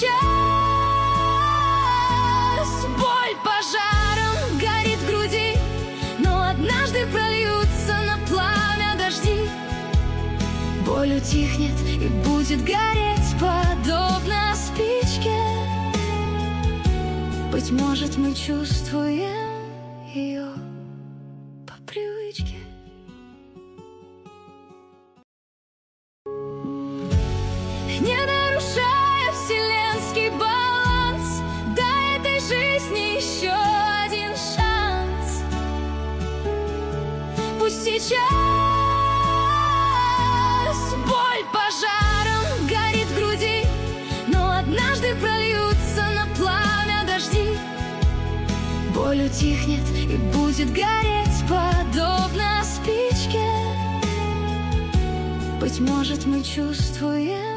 сейчас. Боль пожаром горит в груди, но однажды прольются на пламя дожди. Боль утихнет и будет гореть, подобно спичке. Быть может, мы чувствуем ее по привычке. Не нарушая вселенский баланс, дай этой жизни еще один шанс. Пусть сейчас боль пожаром горит в груди, но однажды прольются на пламя дожди. Боль утихнет и будет гореть, подобно спичке. Быть может, мы чувствуем